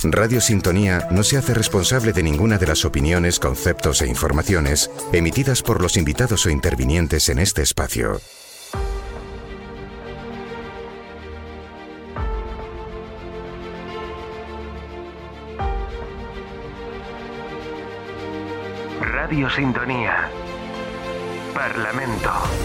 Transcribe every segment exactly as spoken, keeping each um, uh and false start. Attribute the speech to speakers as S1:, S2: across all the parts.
S1: Radio Sintonía no se hace responsable de ninguna de las opiniones, conceptos e informaciones emitidas por los invitados o intervinientes en este espacio.
S2: Radio Sintonía. Parlamento.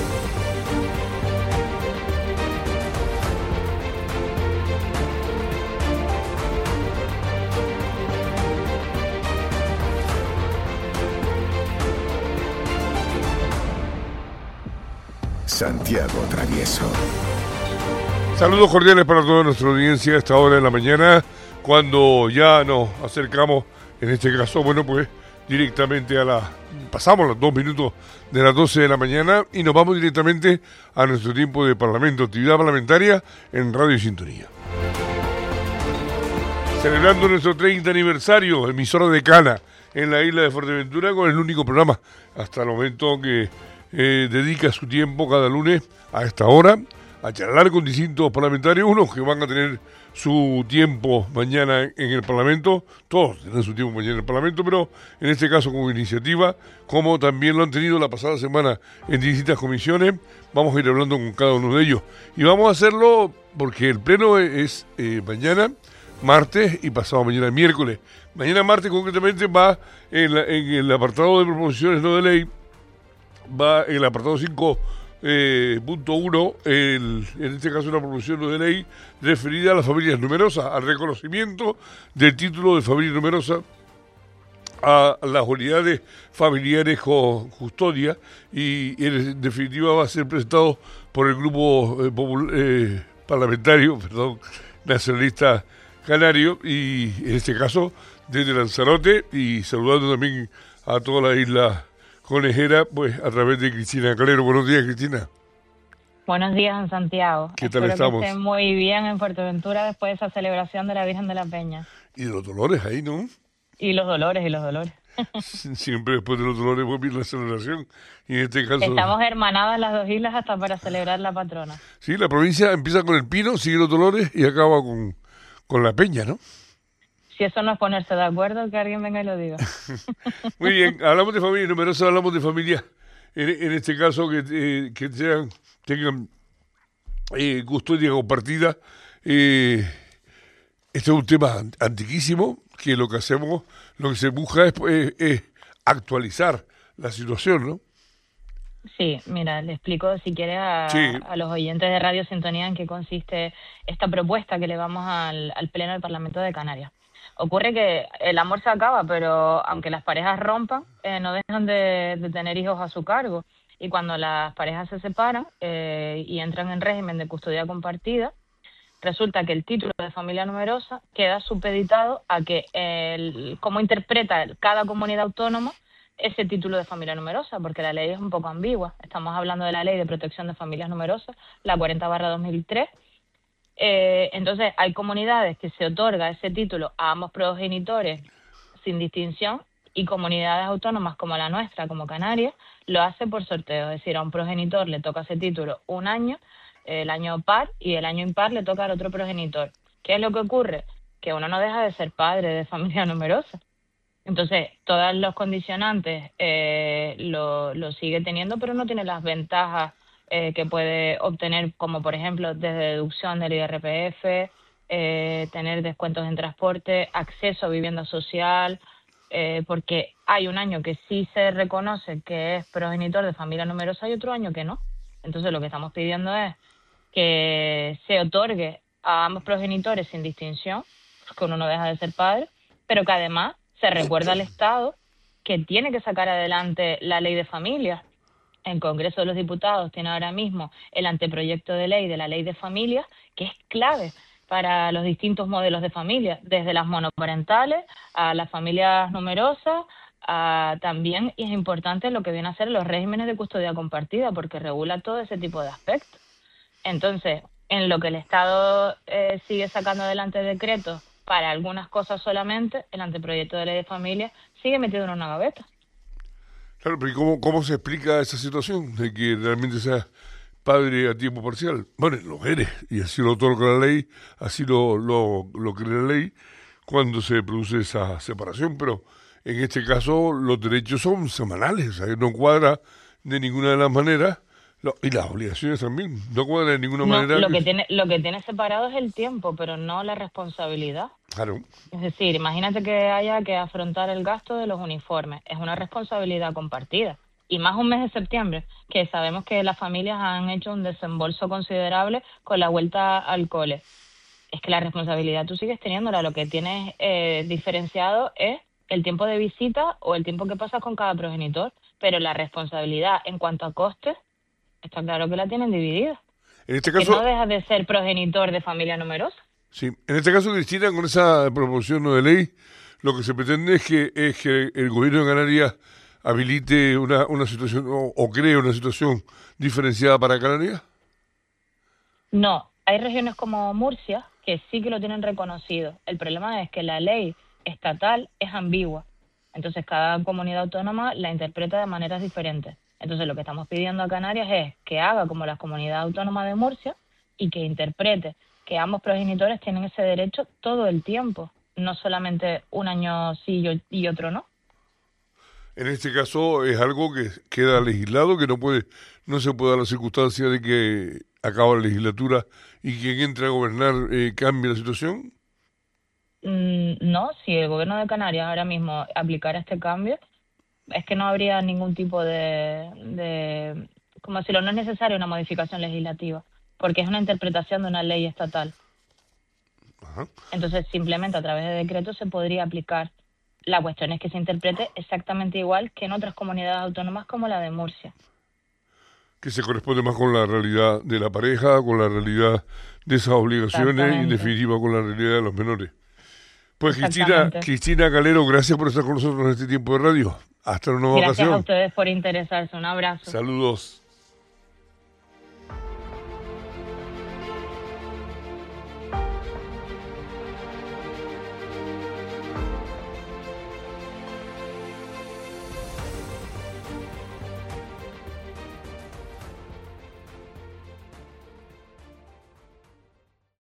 S1: Santiago Travieso.
S3: Saludos cordiales para toda nuestra audiencia a esta hora de la mañana, cuando ya nos acercamos, en este caso, bueno, pues directamente a la... pasamos los dos minutos de las doce de la mañana y nos vamos directamente a nuestro tiempo de Parlamento, actividad parlamentaria en Radio Sintonía. Celebrando nuestro treinta aniversario, emisora de Cana, en la isla de Fuerteventura, con el único programa hasta el momento que eh, dedica su tiempo cada lunes a esta hora a charlar con distintos parlamentarios, unos que van a tener su tiempo mañana en el Parlamento, todos tienen su tiempo mañana en el Parlamento, pero en este caso como iniciativa, como también lo han tenido la pasada semana en distintas comisiones, vamos a ir hablando con cada uno de ellos. Y vamos a hacerlo porque el pleno es eh, mañana, martes, y pasado mañana miércoles. Mañana martes concretamente va en, la, en el apartado de proposiciones no de ley, va en el apartado cinco Eh, punto uno, el, en este caso una proposición de ley referida a las familias numerosas, al reconocimiento del título de familia numerosa a las unidades familiares con custodia, y en definitiva va a ser presentado por el grupo eh, popul- eh, parlamentario, perdón, nacionalista canario, y en este caso desde Lanzarote, y saludando también a toda la isla conejera, pues a través de Cristina Calero. Buenos días, Cristina.
S4: Buenos días, en Santiago.
S3: ¿Qué tal
S4: Espero
S3: estamos?
S4: que estén muy bien en Fuerteventura después de esa celebración de la Virgen de la Peña.
S3: Y de los dolores ahí, ¿no?
S4: Y los dolores, y los dolores.
S3: Siempre después de los dolores va a venir la celebración. Y en este caso...
S4: Estamos hermanadas las dos islas hasta para celebrar la patrona.
S3: Sí, la provincia empieza con el Pino, sigue los dolores y acaba con, con la Peña, ¿no?
S4: Si eso no es ponerse de acuerdo, que alguien venga y lo diga.
S3: Muy bien, hablamos de familia numerosa, hablamos de familia, en, en este caso que, eh, que sean, tengan eh, custodia compartida. Eh, este es un tema antiquísimo, que lo que hacemos, lo que se busca es, es, es actualizar la situación, ¿no?
S4: Sí, mira, le explico si quiere a,
S3: sí.
S4: a los oyentes de Radio Sintonía en qué consiste esta propuesta que le vamos al, al Pleno del Parlamento de Canarias. Ocurre que el amor se acaba, pero aunque las parejas rompan, eh, no dejan de, de tener hijos a su cargo. Y cuando las parejas se separan eh, y entran en régimen de custodia compartida, resulta que el título de familia numerosa queda supeditado a que el, cómo interpreta cada comunidad autónoma ese título de familia numerosa, porque la ley es un poco ambigua. Estamos hablando de la Ley de Protección de Familias Numerosas, la cuarenta barra dos mil tres. Eh, entonces hay comunidades que se otorga ese título a ambos progenitores sin distinción, y comunidades autónomas como la nuestra, como Canarias, lo hace por sorteo, es decir, a un progenitor le toca ese título un año, el año par, y el año impar le toca al otro progenitor. ¿Qué es lo que ocurre? Que uno no deja de ser padre de familia numerosa. Entonces, todos los condicionantes eh, lo, lo sigue teniendo, pero no tiene las ventajas Eh, que puede obtener, como por ejemplo desde deducción del I R P F, eh, tener descuentos en transporte, acceso a vivienda social, eh, porque hay un año que sí se reconoce que es progenitor de familia numerosa y otro año que no. Entonces lo que estamos pidiendo es que se otorgue a ambos progenitores sin distinción, porque uno no deja de ser padre, pero que además se recuerda al Estado que tiene que sacar adelante la ley de familias. El Congreso de los Diputados tiene ahora mismo el anteproyecto de ley de la ley de familias, que es clave para los distintos modelos de familia, desde las monoparentales a las familias numerosas, a también, y es importante lo que viene a ser los regímenes de custodia compartida, porque regula todo ese tipo de aspectos. Entonces, en lo que el Estado eh, sigue sacando adelante decretos para algunas cosas solamente, el anteproyecto de ley de familia sigue metido en una gaveta.
S3: Claro, pero ¿y cómo, cómo se explica esa situación de que realmente sea padre a tiempo parcial? Bueno, lo eres, y así lo otorga la ley, así lo, lo, lo crea la ley, cuando se produce esa separación, pero en este caso los derechos son semanales, o sea, que no cuadra de ninguna de las maneras, lo, y las obligaciones también, no cuadra de ninguna
S4: No,
S3: manera.
S4: lo que tiene, lo que tiene separado es el tiempo, pero no la responsabilidad.
S3: Claro.
S4: Es decir, imagínate que haya que afrontar el gasto de los uniformes. Es una responsabilidad compartida. Y más un mes de septiembre, que sabemos que las familias han hecho un desembolso considerable con la vuelta al cole. Es que la responsabilidad tú sigues teniéndola. Lo que tienes eh, diferenciado es el tiempo de visita o el tiempo que pasas con cada progenitor. Pero la responsabilidad en cuanto a costes, está claro que la tienen dividida.
S3: En este
S4: Que
S3: caso,
S4: no dejas de ser progenitor de familia numerosa.
S3: sí, en este caso, Cristina, con esa proposición de ley, lo que se pretende es que es que el gobierno de Canarias habilite una, una situación o, o cree una situación diferenciada para Canarias.
S4: No, hay regiones como Murcia que sí que lo tienen reconocido. El problema es que la ley estatal es ambigua. Entonces, cada comunidad autónoma la interpreta de maneras diferentes. Entonces, lo que estamos pidiendo a Canarias es que haga como la comunidad autónoma de Murcia y que interprete que ambos progenitores tienen ese derecho todo el tiempo, no solamente un año sí y otro no.
S3: En este caso es algo que queda legislado, que no puede, no se puede dar la circunstancia de que acaba la legislatura y quien entre a gobernar eh, cambie la situación.
S4: No, si el gobierno de Canarias ahora mismo aplicara este cambio, es que no habría ningún tipo de, de, como decirlo, no es necesaria una modificación legislativa, porque es una interpretación de una ley estatal.
S3: Ajá.
S4: Entonces, simplemente a través de decreto se podría aplicar. La cuestión es que se interprete exactamente igual que en otras comunidades autónomas como la de Murcia.
S3: Que se corresponde más con la realidad de la pareja, con la realidad de esas obligaciones y en definitiva con la realidad de los menores. Pues Cristina, Cristina Calero, gracias por estar con nosotros en este tiempo de radio. Hasta una nueva
S4: Gracias
S3: ocasión.
S4: a ustedes por interesarse. Un abrazo.
S3: Saludos.